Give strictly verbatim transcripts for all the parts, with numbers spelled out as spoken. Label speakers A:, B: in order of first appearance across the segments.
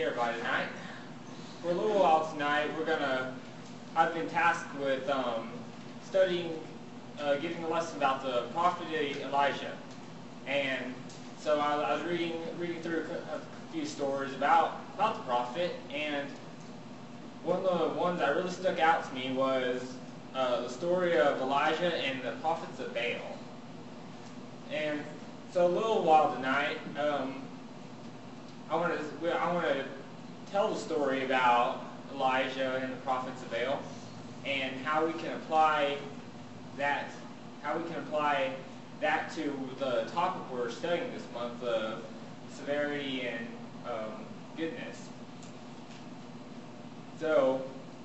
A: see everybody tonight. For a little while tonight, we're gonna. I've been tasked with um, studying, uh, giving a lesson about the prophet Elijah, and so I, I was reading reading through a few stories about about the prophet, and one of the ones that really stuck out to me was uh, the story of Elijah and the prophets of Baal. And so a little while tonight, um, I want to I want to tell the story about Elijah and the prophets of Baal, and how we can apply that how we can apply that to the topic we're studying this month, the severity and um, goodness. So,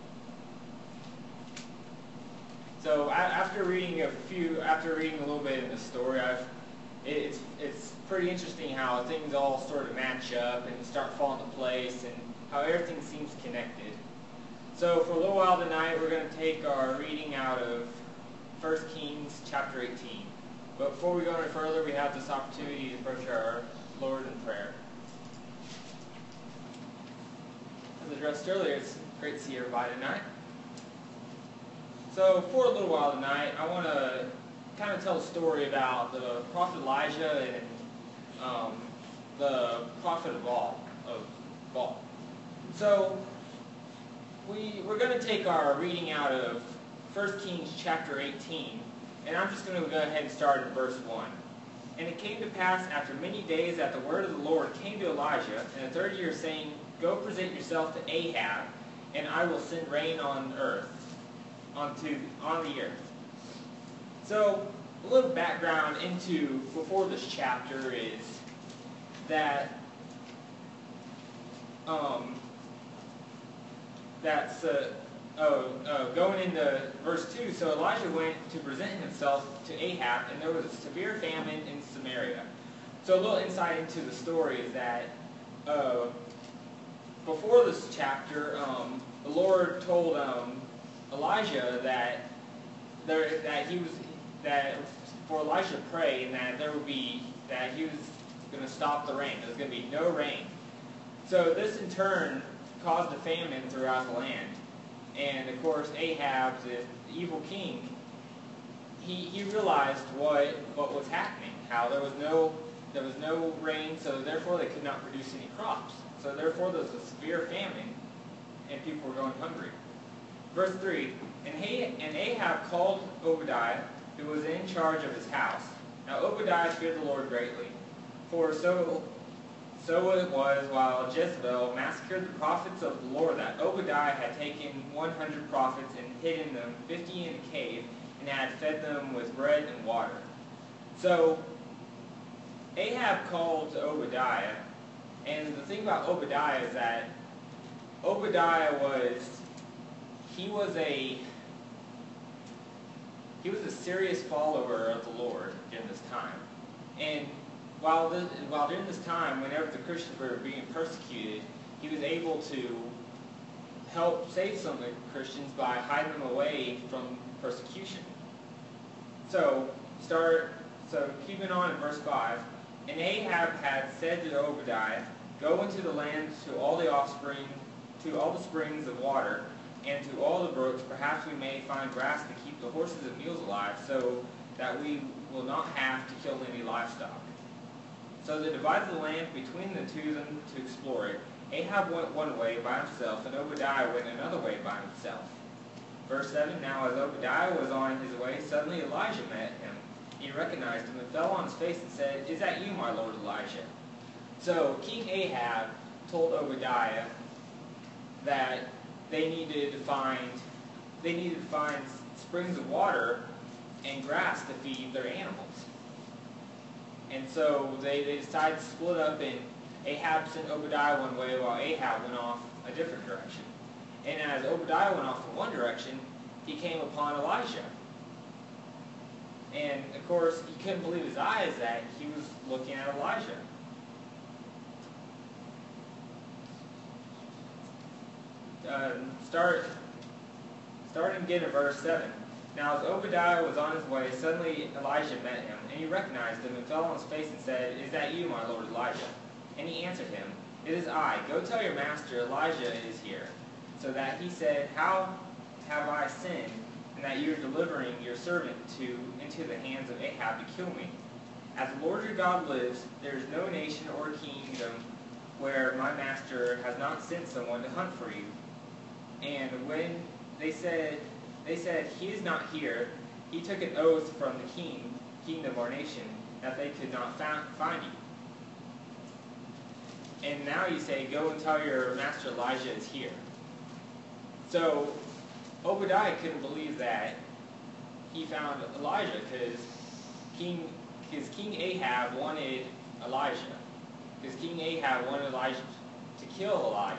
A: so after reading a few, after reading a little bit in the story, I've it's it's pretty interesting how things all sort of match up and start falling into place, and how everything seems connected. So for a little while tonight, we're going to take our reading out of First Kings chapter eighteen. But before we go any further, we have this opportunity to approach our Lord in prayer. As addressed earlier, it's great to see everybody tonight. So for a little while tonight, I want to kind of tell a story about the prophet Elijah and um, the prophet of Baal. Of Baal. So we, we're going to take our reading out of First Kings chapter eighteen, and I'm just going to go ahead and start at verse one. And it came to pass after many days that the word of the Lord came to Elijah in the third year, saying, Go present yourself to Ahab, and I will send rain on earth, onto on the earth. So a little background into before this chapter is that um, that's uh, oh, uh, going into verse two. So Elijah went to present himself to Ahab, and there was a severe famine in Samaria. So a little insight into the story is that uh, before this chapter, um, the Lord told um, Elijah that there that he was that for Elijah to pray, and that there would be that he was going to stop the rain. There was going to be no rain. So this in turn caused a famine throughout the land. And of course, Ahab, the evil king, he, he realized what what was happening. How there was no there was no rain, so therefore they could not produce any crops. So therefore there was a severe famine, and people were going hungry. Verse three, and, he, and Ahab called Obadiah, who was in charge of his house. Now Obadiah feared the Lord greatly, for so so it was while Jezebel massacred the prophets of the Lord that Obadiah had taken one hundred prophets and hidden them fifty in a cave, and had fed them with bread and water. So Ahab called to Obadiah, and the thing about Obadiah is that Obadiah was he was a he was a serious follower of the Lord during this time. And while this, while during this time, whenever the Christians were being persecuted, he was able to help save some of the Christians by hiding them away from persecution. So start so keeping on in verse five. And Ahab had said to Obadiah, Go into the land to all the offspring, to all the springs of water, and to all the brooks. Perhaps we may find grass to keep the horses and mules alive, so that we will not have to kill any livestock. So they divided the land between the two of them to explore it. Ahab went one way by himself, and Obadiah went another way by himself. Verse seven, Now as Obadiah was on his way, suddenly Elijah met him. He recognized him and fell on his face and said, Is that you, my lord Elijah? So King Ahab told Obadiah that they needed to find they needed to find springs of water and grass to feed their animals. And so they, they decided to split up, and Ahab sent Obadiah one way while Ahab went off a different direction. And as Obadiah went off in one direction, he came upon Elijah. And of course, he couldn't believe his eyes that he was looking at Elijah. Uh, start, starting again at verse seven. Now as Obadiah was on his way, suddenly Elijah met him, and he recognized him and fell on his face and said, Is that you, my lord Elijah? And he answered him, It is I. Go tell your master Elijah is here. So that he said, How have I sinned, and that you are delivering your servant to into the hands of Ahab to kill me? As the Lord your God lives, there is no nation or kingdom where my master has not sent someone to hunt for you. And when they said, they said, He is not here, he took an oath from the king, kingdom or nation, that they could not find you. And now you say, Go and tell your master Elijah is here. So Obadiah couldn't believe that he found Elijah because King, because King Ahab wanted Elijah. Because King Ahab wanted Elijah to kill Elijah.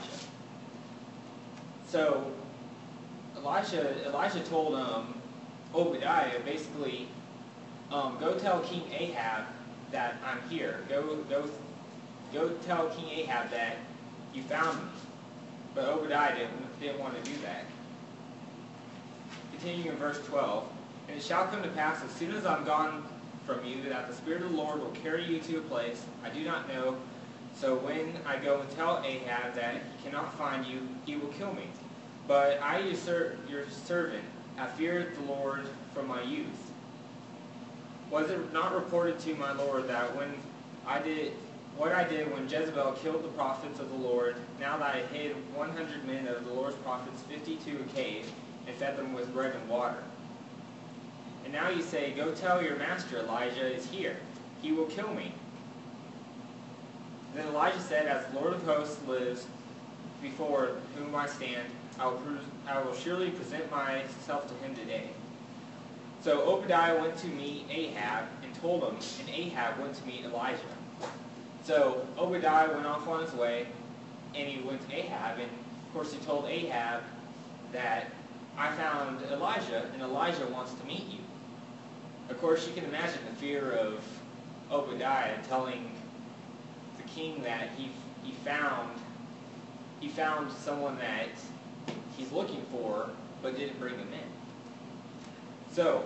A: So Elijah, Elijah told um, Obadiah, basically, um, go tell King Ahab that I'm here. Go, go, go tell King Ahab that you found me. But Obadiah didn't, didn't want to do that. Continuing in verse twelve, And it shall come to pass, as soon as I'm gone from you, that the Spirit of the Lord will carry you to a place I do not know. So when I go and tell Ahab that he cannot find you, he will kill me. But I, your, ser your servant, have feared the Lord from my youth. Was it not reported to my Lord that when I did what I did when Jezebel killed the prophets of the Lord, now that I hid one hundred men of the Lord's prophets, fifty to a cave, and fed them with bread and water? And now you say, Go tell your master Elijah is here. He will kill me. Then Elijah said, As the Lord of hosts lives, before whom I stand, I will, I will surely present myself to him today. So Obadiah went to meet Ahab and told him, and Ahab went to meet Elijah. So Obadiah went off on his way, and he went to Ahab, and of course he told Ahab that I found Elijah, and Elijah wants to meet you. Of course, you can imagine the fear of Obadiah telling the king that he he found he found someone that he's looking for, but didn't bring him in. So,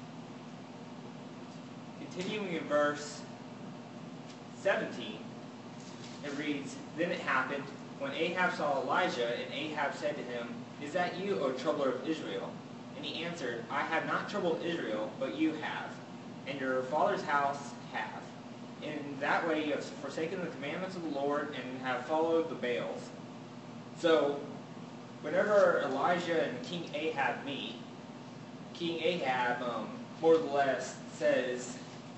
A: continuing in verse seventeen, it reads, Then it happened, when Ahab saw Elijah, and Ahab said to him, Is that you, O troubler of Israel? And he answered, I have not troubled Israel, but you have, and your father's house have. In that way you have forsaken the commandments of the Lord, and have followed the Baals. So, whenever Elijah and King Ahab meet, King Ahab, um, more or less, says,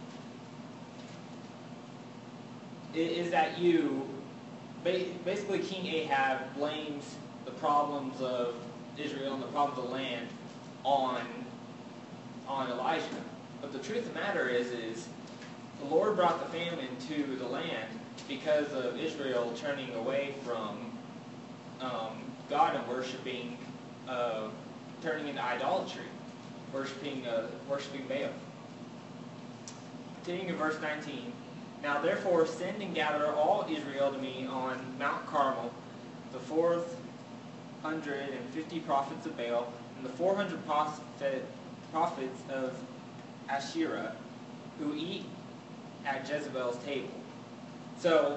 A: Is that you? Basically, King Ahab blames the problems of Israel and the problems of the land on, on Elijah. But the truth of the matter is, is the Lord brought the famine to the land because of Israel turning away from um, God and worshiping, uh, turning into idolatry, worshiping, uh, worshiping Baal. Continuing in verse nineteen. Now therefore send and gather all Israel to me on Mount Carmel, the fourth hundred and fifty prophets of Baal, and the four hundred prophet, prophets of Asherah, who eat at Jezebel's table. So,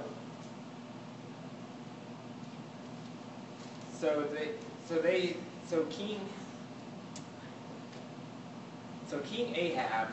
A: so they, so they, so King, so King Ahab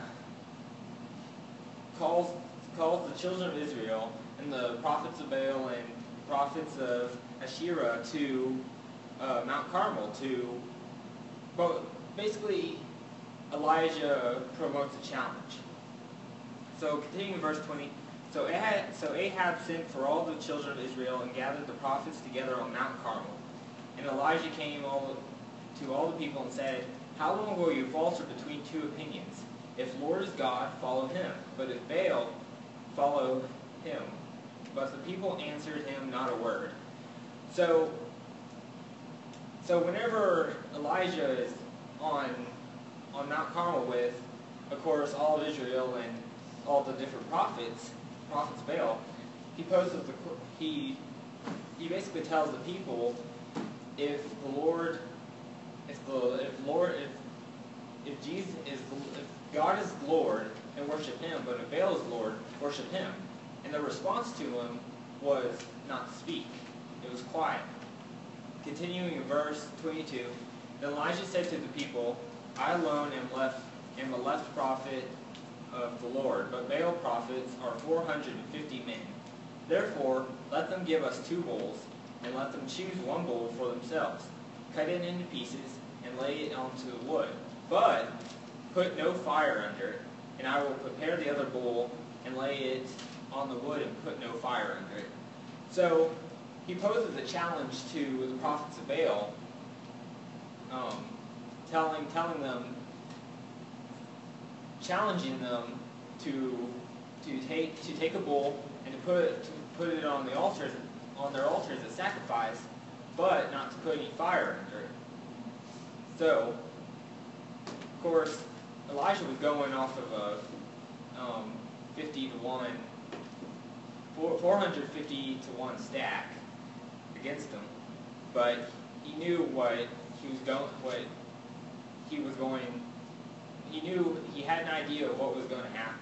A: calls calls the children of Israel and the prophets of Baal and prophets of Asherah to uh, Mount Carmel to, but basically Elijah promotes a challenge. So continuing in verse twenty, so Ahab, so Ahab sent for all the children of Israel and gathered the prophets together on Mount Carmel. And Elijah came all, to all the people and said, How long will you falter between two opinions? If Lord is God, follow him. But if Baal, follow him. But the people answered him not a word. So, so whenever Elijah is on, on Mount Carmel with, of course, all of Israel and all the different prophets, prophets Baal, he poses the, he, he basically tells the people, if the Lord, if the, if Lord, if, if Jesus is, if God is Lord, and worship him, but if Baal is Lord, worship him. And the response to him was not to speak. It was quiet. Continuing in verse twenty-two, then Elijah said to the people, I alone am left am a left prophet of the Lord, but Baal prophets are four hundred and fifty men. Therefore, let them give us two bulls, and let them choose one bull for themselves. Cut it into pieces, and lay it onto the wood. But put no fire under it, and I will prepare the other bull, and lay it on the wood, and put no fire under it. So, he poses a challenge to the prophets of Baal, um, telling, telling them, challenging them to to take to take a bull and to put to put it on the altars on their altars as sacrifice, but not to put any fire under it. So, of course, Elijah was going off of a um, fifty to one, four hundred fifty to one stack against them, but he knew what he was going, what he was going. He knew he had an idea of what was going to happen.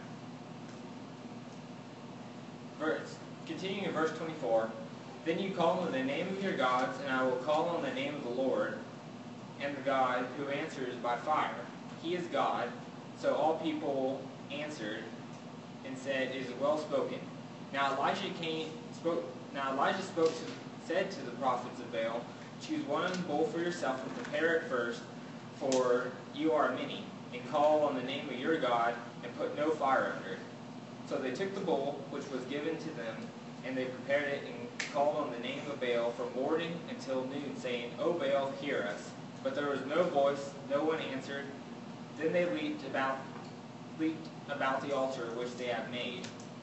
A: Verse, continuing in verse twenty-four, then you call on the name of your gods, and I will call on the name of the Lord, and the God who answers by fire. He is God. So all people answered and said, it is well spoken. Now Elijah came, spoke. Now Elijah spoke to, said to the prophets of Baal, choose one bull for yourself and prepare it first, for you are many, and call on the name of your God, and put no fire under it. So they took the bull which was given to them, and they prepared it and called on the name of Baal from morning until noon, saying, O Baal, hear us. But there was no voice, no one answered. Then they leaped about, leaped about the altar which they had made.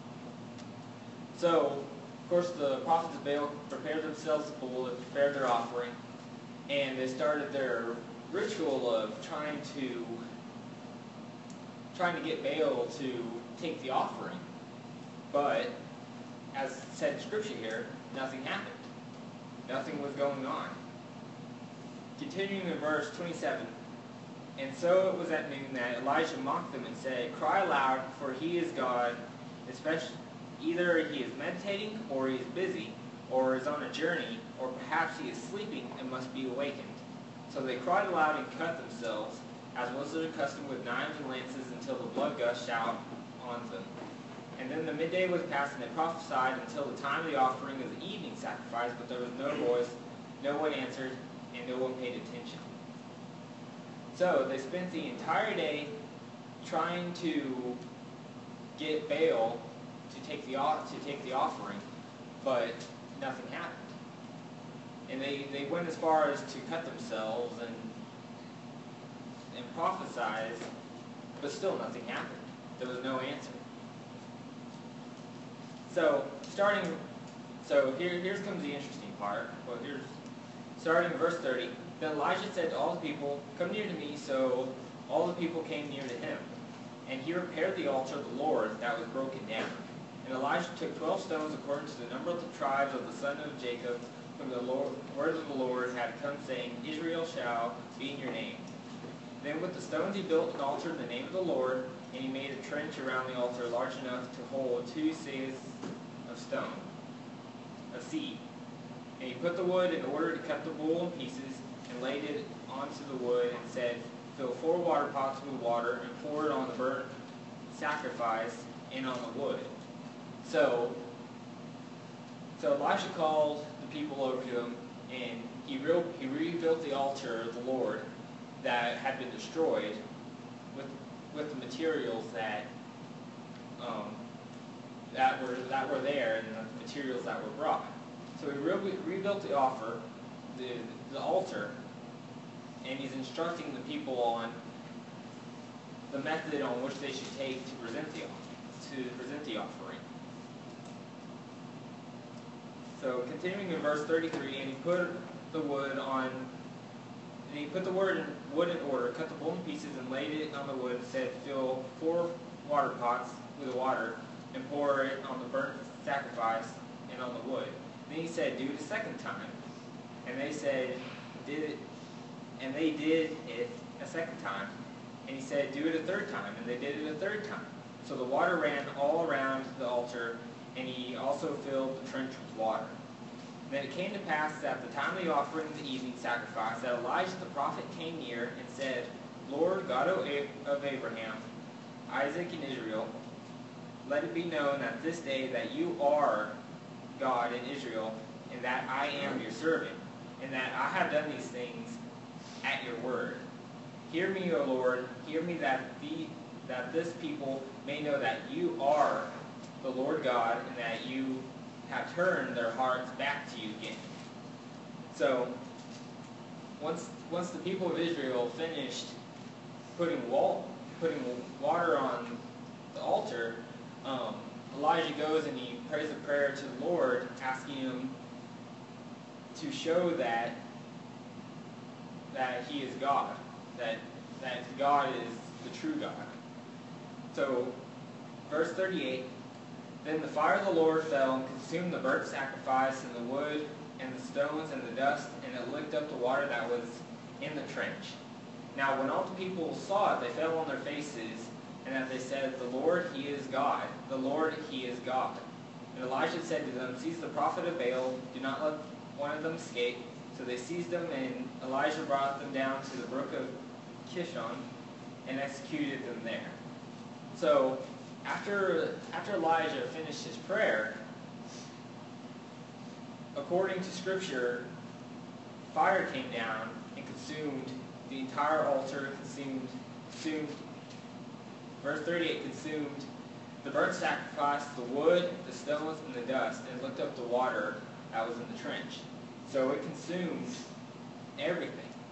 A: So, of course, the prophets of Baal prepared themselves a bull, they prepared their offering, and they started their ritual of trying to trying to get Baal to take the offering. But, as said in Scripture here, nothing happened. Nothing was going on. Continuing in verse twenty-seven, and so it was at noon that Elijah mocked them and said, cry aloud, for he is God, especially either he is meditating, or he is busy, or is on a journey, or perhaps he is sleeping and must be awakened. So they cried aloud and cut themselves, as was their custom, with knives and lances, until the blood gushed out on them. And then the midday was past, and they prophesied until the time of the offering of the evening sacrifice, but there was no voice, no one answered, and no one paid attention. So they spent the entire day trying to get Baal to take the to take the offering, but nothing happened. And they, they went as far as to cut themselves and and prophesize, but still nothing happened. There was no answer. So starting, so here here comes the interesting part. Well, here's starting in verse thirty. Then Elijah said to all the people, come near to me. So all the people came near to him, and he repaired the altar of the Lord that was broken down. And Elijah took twelve stones according to the number of the tribes of the son of Jacob, whom the Lord, word of the Lord had come, saying, Israel shall be in your name. Then with the stones he built an altar in the name of the Lord, and he made a trench around the altar large enough to hold two seahs of stone, of seed. And he put the wood in order to cut the bull in pieces, and laid it onto the wood, and said, fill four water pots with water, and pour it on the burnt sacrifice and on the wood. So, so Elisha called the people over to him, and he, re he rebuilt the altar of the Lord that had been destroyed with with the materials that um, that were that were there, and the materials that were brought. So he re rebuilt the offer, the the altar, and he's instructing the people on the method on which they should take to present the to present the offering. So continuing in verse thirty-three, and he put the wood on, and he put the wood in, wood in order, cut the bull in pieces, and laid it on the wood, and said, fill four water pots with water, and pour it on the burnt sacrifice and on the wood. Then he said, do it a second time. And they said, did it, and they did it a second time. And he said, do it a third time. And they did it a third time. So the water ran all around the altar, and he also filled the trench with water. And then it came to pass that at the time of the offering of the evening sacrifice, that Elijah the prophet came near and said, Lord God of Abraham, Isaac, and Israel, let it be known that this day that you are God in Israel, and that I am your servant, and that I have done these things at your word. Hear me, O Lord, hear me, that the that this people may know that you are the Lord God, and that you have turned their hearts back to you again. So, once once the people of Israel finished putting wall, putting water on the altar, um, Elijah goes and he prays a prayer to the Lord, asking him to show that that he is God, that that God is the true God. So, verse thirty-eight, then the fire of the Lord fell and consumed the burnt sacrifice and the wood and the stones and the dust, and it licked up the water that was in the trench. Now when all the people saw it, they fell on their faces, and that they said, the Lord, he is God. The Lord, he is God. And Elijah said to them, seize the prophet of Baal, do not let one of them escape. So they seized them, and Elijah brought them down to the brook of Kishon and executed them there. So after, after Elijah finished his prayer, according to Scripture, fire came down and consumed the entire altar, consumed, consumed, verse thirty-eight, consumed the burnt sacrifice, the wood, the stones, and the dust, and licked up the water that was in the trench. So it consumed everything.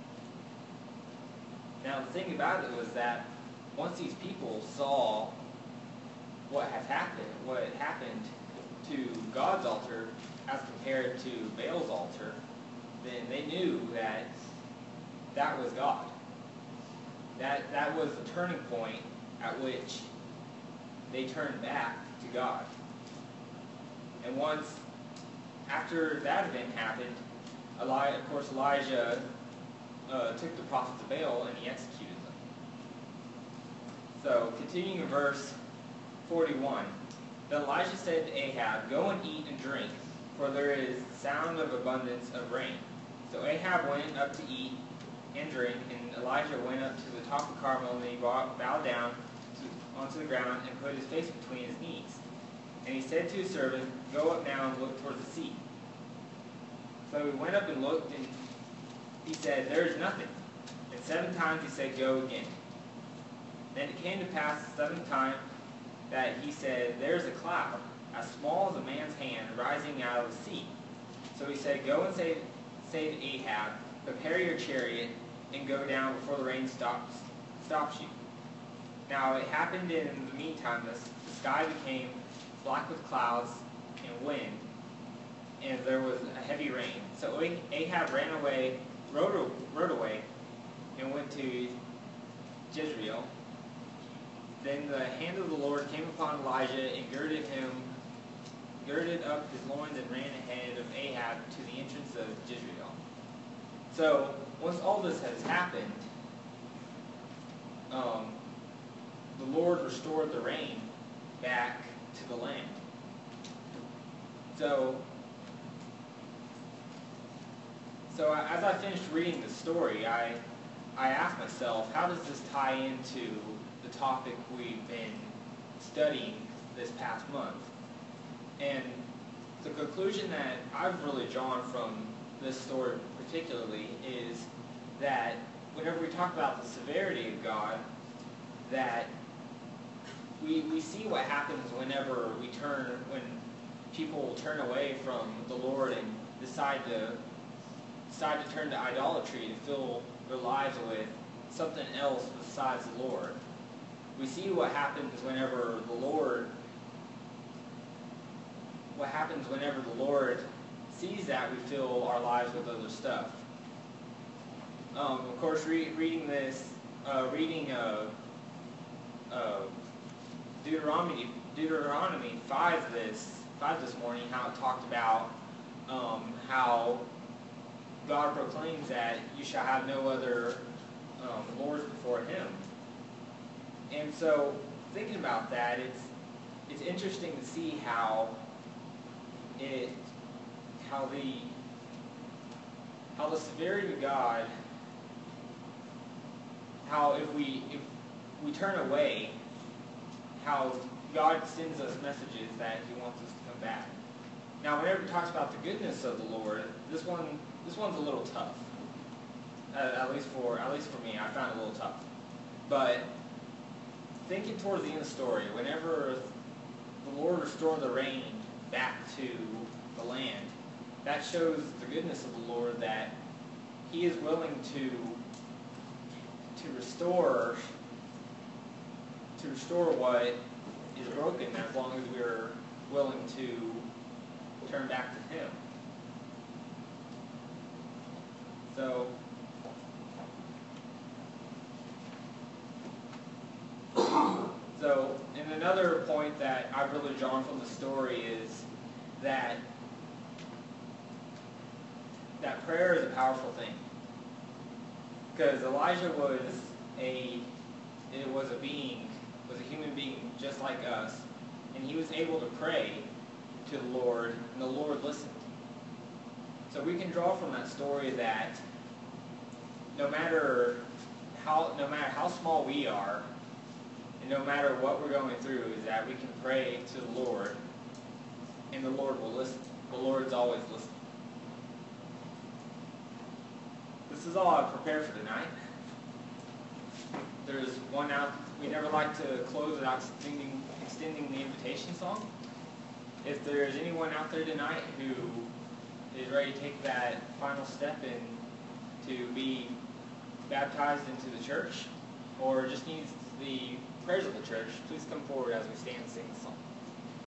A: Now the thing about it was that once these people saw what had happened, what had happened to God's altar as compared to Baal's altar, then they knew that that was God. That, that was the turning point at which they turned back to God. And once, after that event happened, Eli, of course Elijah uh, took the prophets of Baal and he executed them. So, continuing in verse forty-one, then Elijah said to Ahab, go and eat and drink, for there is sound of abundance of rain. So Ahab went up to eat and drink, and Elijah went up to the top of Carmel, and he bowed down to, onto the ground and put his face between his knees. And he said to his servant, go up now and look toward the sea. So he went up and looked, and he said, there is nothing. And seven times he said, go again. Then it came to pass the seventh time that he said, there is a cloud, as small as a man's hand, rising out of the sea. So he said, go and say, say to Ahab, prepare your chariot, and go down before the rain stops, stops you. Now it happened in the meantime, this, the sky became black with clouds and wind, and there was a heavy rain. So Ahab ran away, rode, rode away, and went to Jezreel. Then the hand of the Lord came upon Elijah and girded him, girded up his loins and ran ahead of Ahab to the entrance of Jezreel. So once all this has happened, um, the Lord restored the rain back to the land. So, so as I finished reading the story, I, I asked myself, how does this tie into the topic we've been studying this past month? And the conclusion that I've really drawn from this story particularly is that whenever we talk about the severity of God, that we, we see what happens whenever we turn, when people turn away from the Lord and decide to decide to turn to idolatry, to fill their lives with something else besides the Lord. We see what happens whenever the Lord what happens whenever the Lord sees that we fill our lives with other stuff. Um, of course, re reading this, uh, reading uh, uh, Deuteronomy, Deuteronomy five this five this morning, how it talked about um, how God proclaims that you shall have no other um, lords before Him. And so, thinking about that, it's it's interesting to see how it how the how the severity of God, how if we if we turn away, how God sends us messages that He wants us to come back. Now, whenever He talks about the goodness of the Lord, this one this one's a little tough. Uh, at least for at least for me, I found it a little tough. But thinking towards the end of the story, whenever the Lord restored the rain back to the land, that shows the goodness of the Lord, that He is willing to to restore to restore what is broken, as long as we're willing to turn back to Him. So So, and another point that I've really drawn from the story is that that prayer is a powerful thing. Because Elijah was a it was a being, was a human being just like us, and he was able to pray to the Lord, and the Lord listened. So we can draw from that story that no matter how no matter how small we are, and no matter what we're going through, is that we can pray to the Lord, and the Lord will listen. The Lord's always listening. This is all I've prepared for tonight. There's one out. We never like to close without extending, extending the invitation song. If there's anyone out there tonight who is ready to take that final step in to be baptized into the church, or just needs the prayers of the church, please come forward as we stand and sing the song.